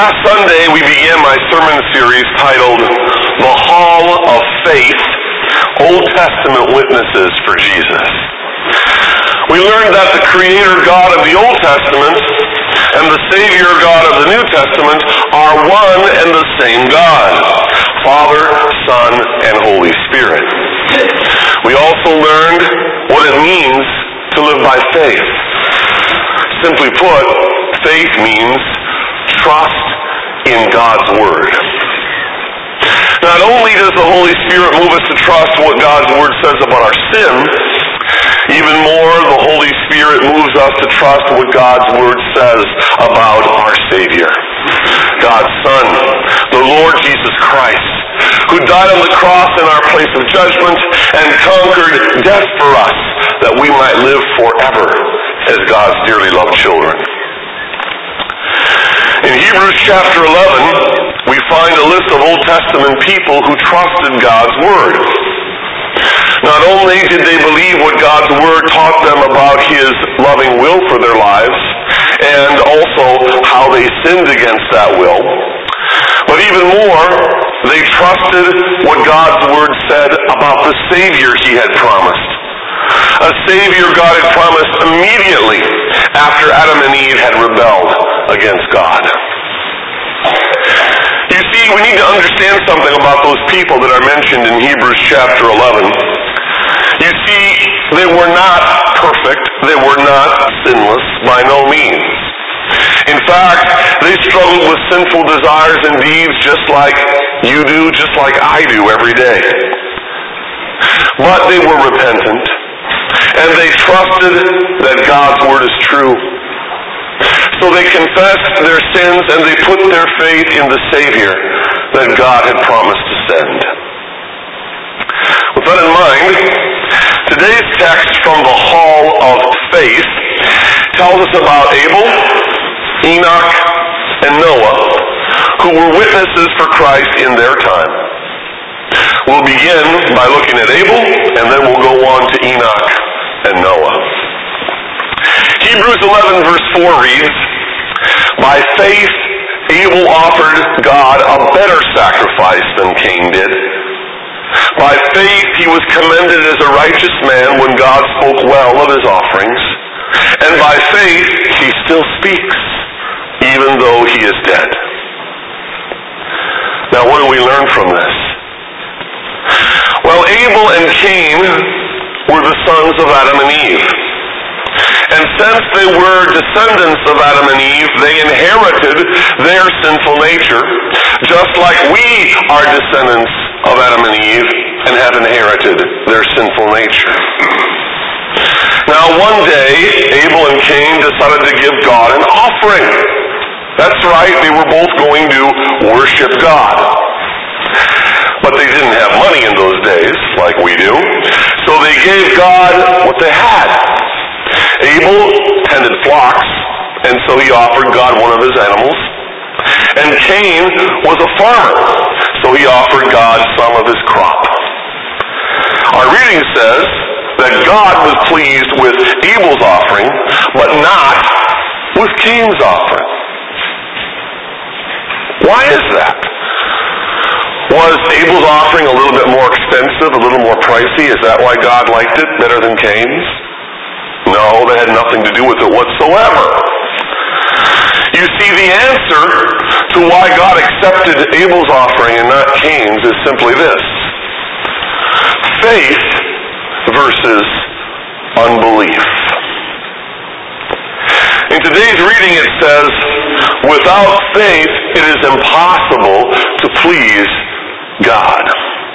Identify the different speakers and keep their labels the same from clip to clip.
Speaker 1: Last Sunday, we began my sermon series titled, The Hall of Faith, Old Testament Witnesses for Jesus. We learned that the Creator God of the Old Testament and the Savior God of the New Testament are one and the same God, Father, Son, and Holy Spirit. We also learned what it means to live by faith. Simply put, faith means trust in God's Word. Not only does the Holy Spirit move us to trust what God's Word says about our sin, even more, the Holy Spirit moves us to trust what God's Word says about our Savior, God's Son, the Lord Jesus Christ, who died on the cross in our place of judgment and conquered death for us, that we might live forever as God's dearly loved children. In Hebrews chapter 11, we find a list of Old Testament people who trusted God's Word. Not only did they believe what God's Word taught them about His loving will for their lives, and also how they sinned against that will, but even more, they trusted what God's Word said about the Savior He had promised. A Savior God had promised immediately after Adam and Eve had rebelled against God. You see, we need to understand something about those people that are mentioned in Hebrews chapter 11. You see, they were not perfect. They were not sinless by no means. In fact, they struggled with sinful desires and deeds just like you do, just like I do every day. But they were repentant, and they trusted that God's Word is true. So they confessed their sins and they put their faith in the Savior that God had promised to send. With that in mind, today's text from the Hall of Faith tells us about Abel, Enoch, and Noah, who were witnesses for Christ in their time. We'll begin by looking at Abel, and then we'll go on to Enoch and Noah. Hebrews 11 verse 4 reads, By faith Abel offered God a better sacrifice than Cain did. By faith he was commended as a righteous man when God spoke well of his offerings. And by faith he still speaks, even though he is dead. Now what do we learn from this? Well, Abel and Cain were the sons of Adam and Eve. And since they were descendants of Adam and Eve, they inherited their sinful nature, just like we are descendants of Adam and Eve and have inherited their sinful nature. Now one day, Abel and Cain decided to give God an offering. That's right, they were both going to worship God. But they didn't have money in those days, like we do, so they gave God what they had. Abel tended flocks, and so he offered God one of his animals. And Cain was a farmer, so he offered God some of his crop. Our reading says that God was pleased with Abel's offering, but not with Cain's offering. Why is that? Was Abel's offering a little bit more expensive, a little more pricey? Is that why God liked it better than Cain's? No, that had nothing to do with it whatsoever. You see, the answer to why God accepted Abel's offering and not Cain's is simply this: faith versus unbelief. In today's reading it says, without faith it is impossible to please God.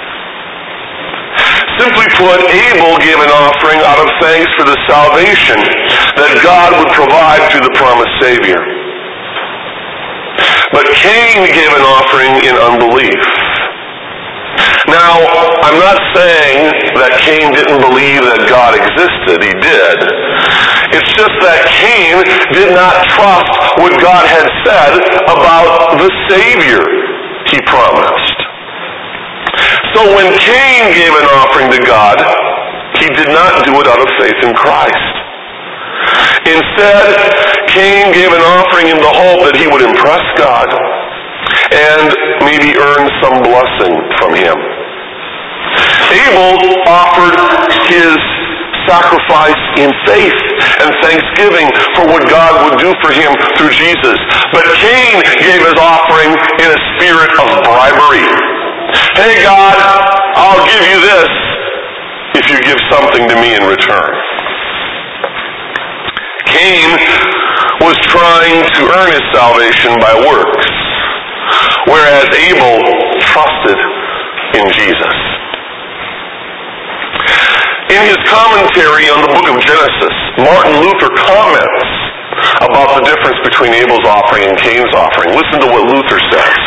Speaker 1: Simply put, Abel gave an offering out of thanks for the salvation that God would provide through the promised Savior. But Cain gave an offering in unbelief. Now, I'm not saying that Cain didn't believe that God existed. He did. It's just that Cain did not trust what God had said about the Savior he promised. So when Cain gave an offering to God, he did not do it out of faith in Christ. Instead, Cain gave an offering in the hope that he would impress God and maybe earn some blessing from him. Abel offered his sacrifice in faith and thanksgiving for what God would do for him through Jesus. But Cain gave his offering in a spirit of bribery. Hey God, I'll give you this if you give something to me in return. Cain was trying to earn his salvation by works, whereas Abel trusted in Jesus. In his commentary on the book of Genesis, Martin Luther comments about the difference between Abel's offering and Cain's offering. Listen to what Luther says.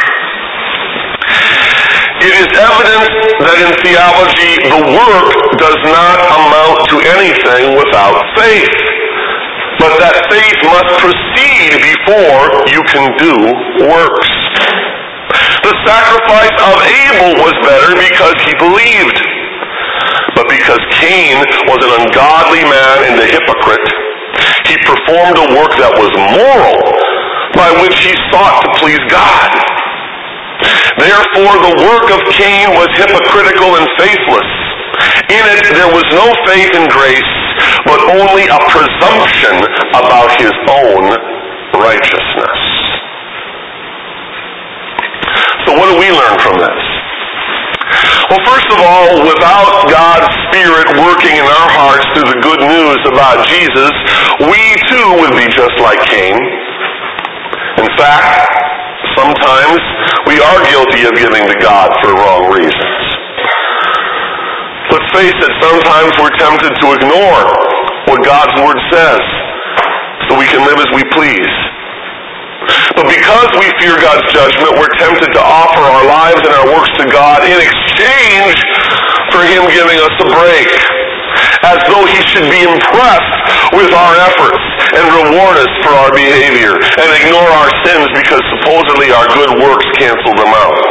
Speaker 1: It is evident that in theology the work does not amount to anything without faith, but that faith must proceed before you can do works. The sacrifice of Abel was better because he believed. But because Cain was an ungodly man and a hypocrite, he performed a work that was moral, by which he sought to please God. Therefore, the work of Cain was hypocritical and faithless. In it, there was no faith and grace, but only a presumption about his own righteousness. So what do we learn from this? Well, first of all, without God's Spirit working in our hearts through the good news about Jesus, we too would be just like Cain. In fact, sometimes we are guilty of giving to God for wrong reasons. Let's face it, sometimes we're tempted to ignore what God's Word says so we can live as we please. But because we fear God's judgment, we're tempted to offer our lives and our works to God in exchange for Him giving us a break, as though He should be impressed with our efforts and reward us for our behavior and ignore our sins because supposedly our good works cancel them out.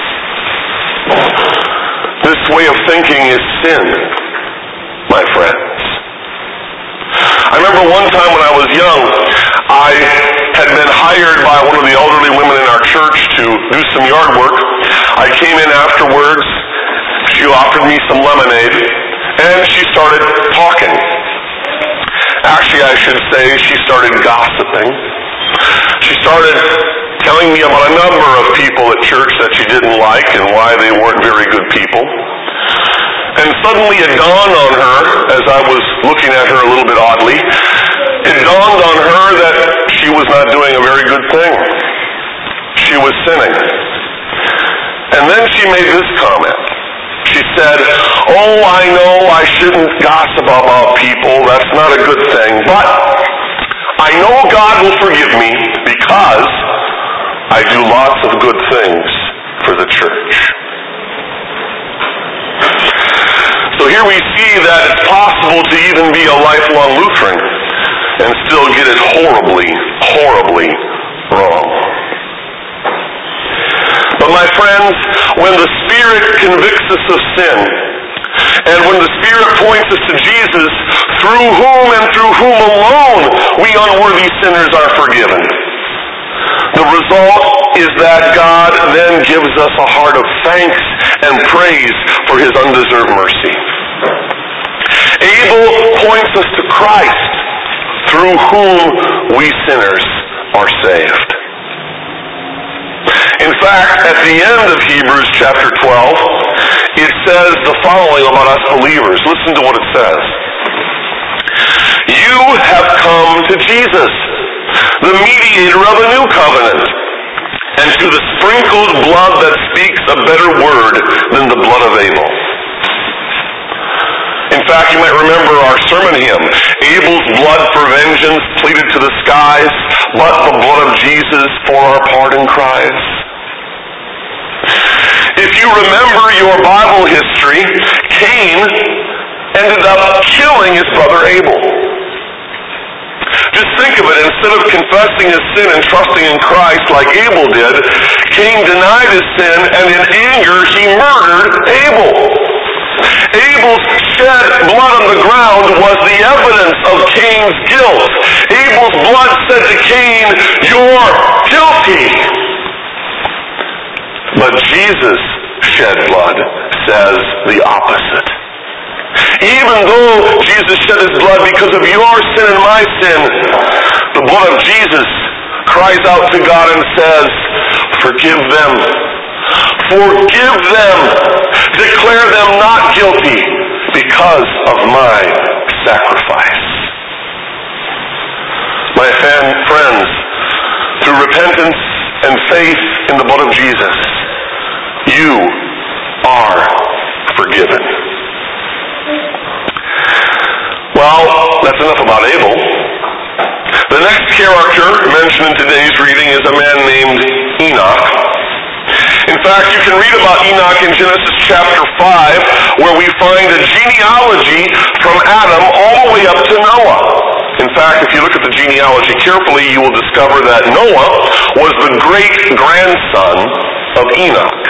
Speaker 1: This way of thinking is sin, my friends. I remember one time when I was young, I had been hired by one of the elderly women in our church to do some yard work. I came in afterwards. She offered me some lemonade, and she started talking. Actually, I should say she started gossiping. She started telling me about a number of people at church that she didn't like and why they weren't very good people. And suddenly it dawned on her, as I was looking at her a little bit oddly, it dawned on her that she was not doing a very good thing. She was sinning. And then she made this comment. She said, "Oh, I know I shouldn't gossip about people. That's not a good thing. But I know God will forgive me because I do lots of good things for the church." So here we see that it's possible to even be a lifelong Lutheran and still get it horribly, horribly wrong. But my friends, when the Spirit convicts us of sin, and when the Spirit points us to Jesus, through whom and through whom alone we unworthy sinners are forgiven, the result is that God then gives us a heart of thanks and praise for His undeserved mercy. Abel points us to Christ, through whom we sinners are saved. In fact, at the end of Hebrews chapter 12, it says the following about us believers. Listen to what it says. You have come to Jesus, the mediator of a new covenant, and to the sprinkled blood that speaks a better word than the blood of Abel. In fact, you might remember our sermon hymn, Abel's blood for vengeance pleaded to the skies, but the blood of Jesus for our pardon cries. If you remember your Bible history, Cain ended up killing his brother Abel. Just think of it. Instead of confessing his sin and trusting in Christ like Abel did, Cain denied his sin, and in anger he murdered Abel. Abel's shed blood on the ground was the evidence of Cain's guilt. Abel's blood said to Cain, "You're guilty." But Jesus' shed blood says the opposite. Even though Jesus shed his blood because of your sin and my sin, the blood of Jesus cries out to God and says, "Forgive them. Forgive them. Declare them not guilty because of my sacrifice." My friends, through repentance and faith in the blood of Jesus, you are forgiven. Well, that's enough about Abel. The next character mentioned in today's reading is a man named Enoch. In fact, you can read about Enoch in Genesis chapter 5, where we find a genealogy from Adam all the way up to Noah. In fact, if you look at the genealogy carefully, you will discover that Noah was the great-grandson of Enoch.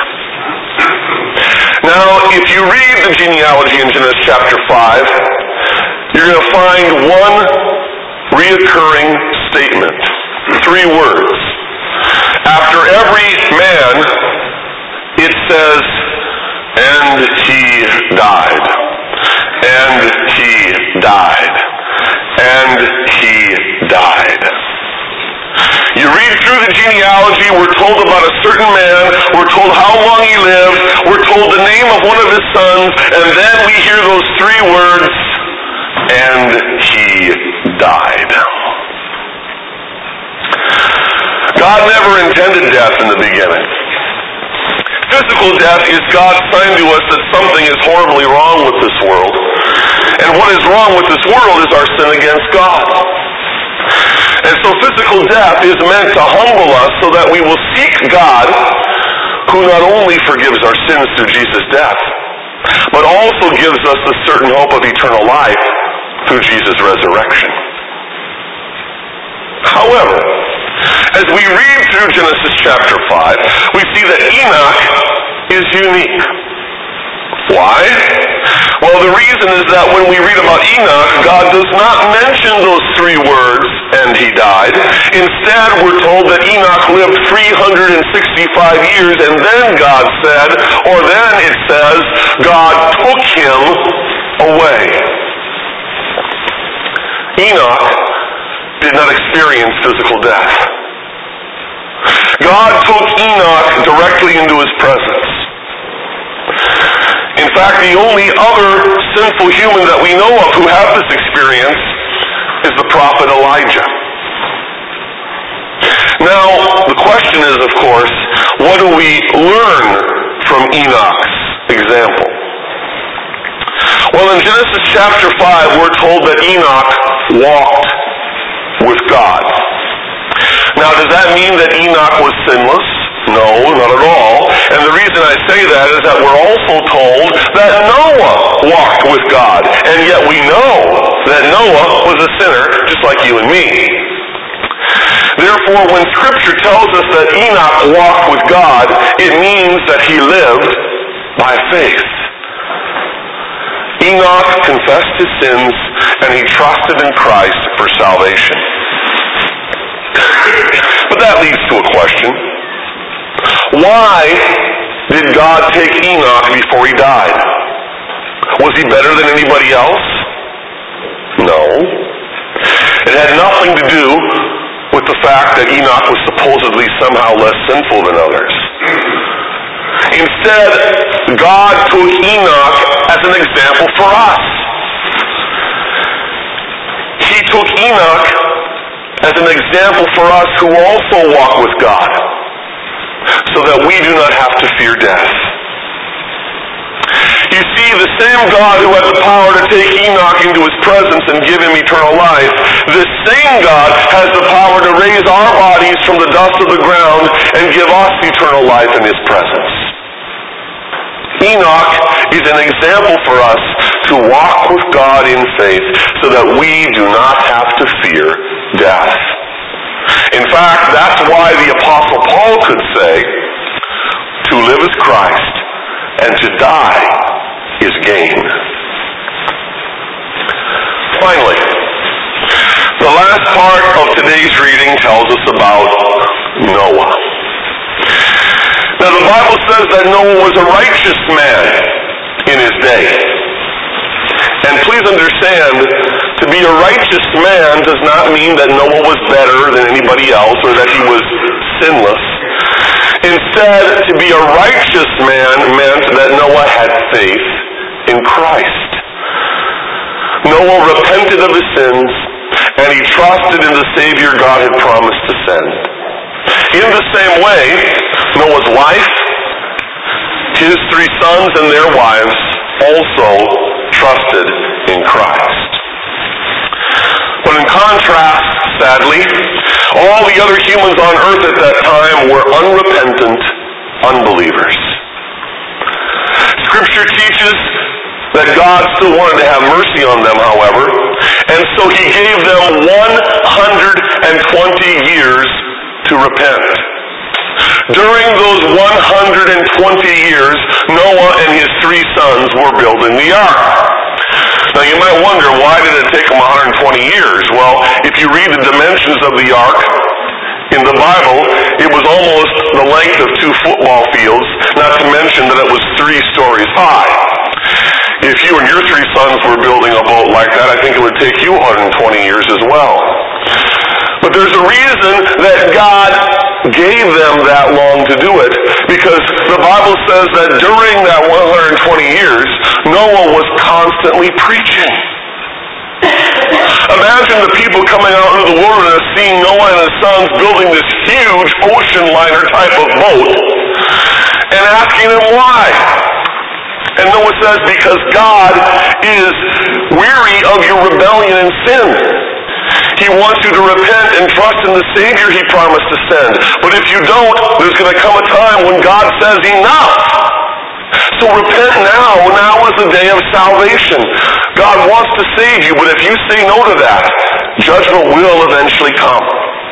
Speaker 1: Now, if you read the genealogy in Genesis chapter 5, you're going to find one reoccurring statement. 3 words. After every man, it says, "And he died. And he died. And he died." You read through the genealogy, we're told about a certain man, we're told how long he lived, we're told the name of one of his sons, and then we hear those 3 words, "And he died." God never intended death in the beginning. Physical death is God's sign to us that something is horribly wrong with this world. And what is wrong with this world is our sin against God. And so physical death is meant to humble us so that we will seek God, who not only forgives our sins through Jesus' death, but also gives us the certain hope of eternal life through Jesus' resurrection. However, as we read through Genesis chapter 5, we see that Enoch is unique. Why? Well, the reason is that when we read about Enoch, God does not mention those 3 words, "and he died." Instead, we're told that Enoch lived 365 years, and then God said, or then it says, God took him away. Enoch did not experience physical death. God took Enoch directly into his presence. In fact, the only other sinful human that we know of who had this experience is the prophet Elijah. Now, the question is, of course, what do we learn from Enoch's example? Well, in Genesis chapter 5, we're told that Enoch walked with God. Now, does that mean that Enoch was sinless? No, not at all. And the reason I say that is that we're also told that Noah walked with God. And yet we know that Noah was a sinner just like you and me. Therefore, when Scripture tells us that Enoch walked with God, it means that he lived by faith. Enoch confessed his sins and he trusted in Christ for salvation. But that leads to a question. Why did God take Enoch before he died? Was he better than anybody else? No. It had nothing to do with the fact that Enoch was supposedly somehow less sinful than others. Instead, God took Enoch as an example for us. He took Enoch as an example for us who also walk with God, so that we do not have to fear death. You see, the same God who had the power to take Enoch into his presence and give him eternal life, this same God has the power to raise our bodies from the dust of the ground and give us eternal life in his presence. Enoch is an example for us to walk with God in faith so that we do not have to fear death. In fact, that's why the Apostle Paul could say, "To live is Christ, and to die is gain." Finally, the last part of today's that Noah was a righteous man in his day. And please understand, to be a righteous man does not mean that Noah was better than anybody else or that he was sinless. Instead, to be a righteous man meant that Noah had faith in Christ. Noah repented of his sins, and he trusted in the Savior God had promised to send. In the same way, Noah's wife, his 3 sons, and their wives also trusted in Christ. But in contrast, sadly, all the other humans on earth at that time were unrepentant unbelievers. Scripture teaches that God still wanted to have mercy on them, however, and so he gave them 120 years to repent. During those 120 years, Noah and his 3 sons were building the ark. Now you might wonder, why did it take them 120 years? Well, if you read the dimensions of the ark in the Bible, it was almost the length of 2 football fields, not to mention that it was 3 stories high. If you and your 3 sons were building a boat like that, I think it would take you 120 years as well. But there's a reason that God gave them that long to do it, because the Bible says that during that 120 years, Noah was constantly preaching. Imagine the people coming out into the wilderness, seeing Noah and his sons building this huge ocean liner type of boat, and asking them why. And Noah says, because God is weary of your rebellion and sin. He wants you to repent and trust in the Savior he promised to send. But if you don't, there's going to come a time when God says enough. So repent now. Now is the day of salvation. God wants to save you, but if you say no to that, judgment will eventually come.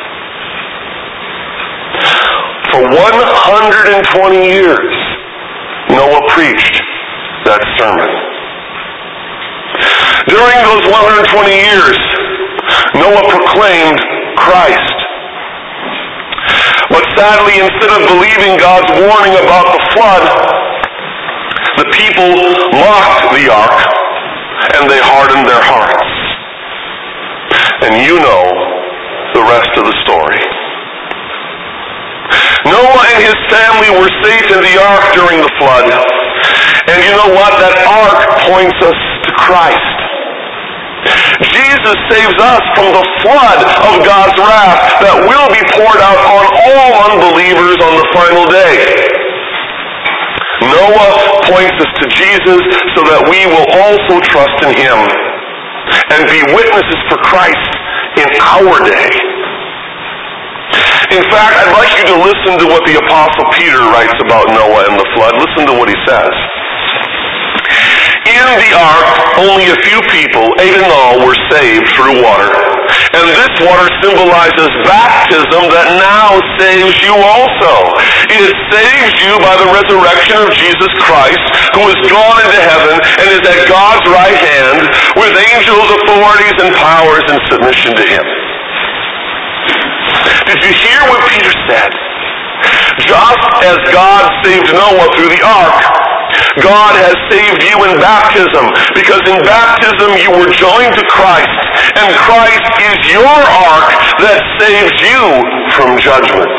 Speaker 1: For 120 years, Noah preached that sermon. During those 120 years, Noah proclaimed Christ. But sadly, instead of believing God's warning about the flood, the people mocked the ark and they hardened their hearts. And you know the rest of the story. Noah and his family were safe in the ark during the flood. And you know what? That ark points us to Christ. Jesus saves us from the flood of God's wrath that will be poured out on all unbelievers on the final day. Noah points us to Jesus so that we will also trust in him and be witnesses for Christ in our day. In fact, I'd like you to listen to what the Apostle Peter writes about Noah and the flood. Listen to what he says. In the ark, only a few people, 8 in all, were saved through water. And this water symbolizes baptism that now saves you also. It saves you by the resurrection of Jesus Christ, who has gone into heaven and is at God's right hand, with angels, authorities, and powers in submission to him. Did you hear what Peter said? Just as God saved Noah through the ark, God has saved you in baptism, because in baptism you were joined to Christ, and Christ is your ark that saves you from judgment.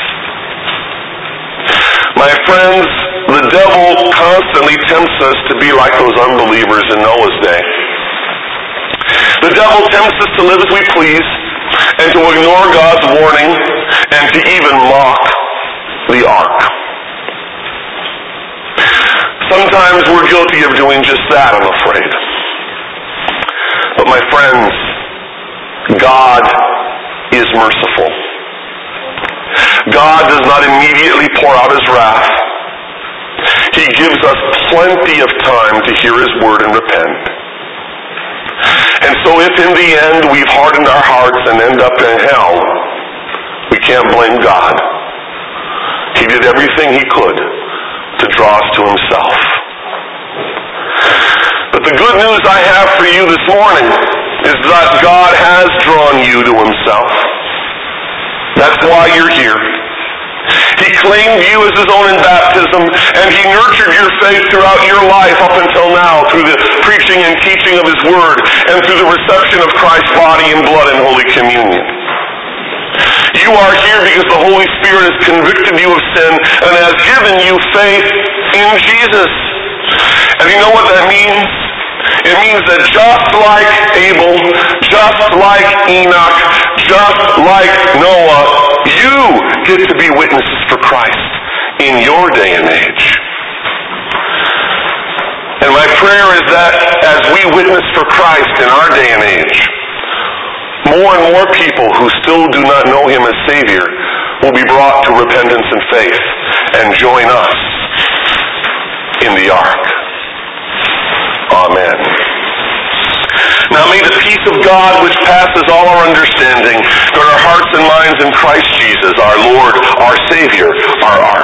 Speaker 1: My friends, the devil constantly tempts us to be like those unbelievers in Noah's day. The devil tempts us to live as we please, and to ignore God's warning, and to even mock the ark. Sometimes we're guilty of doing just that, I'm afraid. But my friends, God is merciful. God does not immediately pour out his wrath. He gives us plenty of time to hear his word and repent. And so if in the end we've hardened our hearts and end up in hell, we can't blame God. He did everything he could to draw us to himself. But the good news I have for you this morning is that God has drawn you to himself. That's why you're here. He claimed you as his own in baptism, and he nurtured your faith throughout your life up until now through the preaching and teaching of his word and through the reception of Christ's body and blood in Holy Communion. You are here because the Holy Spirit has convicted you of sin and has given you faith in Jesus. And you know what that means? It means that just like Abel, just like Enoch, just like Noah, you get to be witnesses for Christ in your day and age. And my prayer is that as we witness for Christ in our day and age, more and more people who still do not know him as Savior will be brought to repentance and faith and join us in the ark. Amen. Now may the peace of God, which passes all our understanding, guard our hearts and minds in Christ Jesus, our Lord, our Savior, our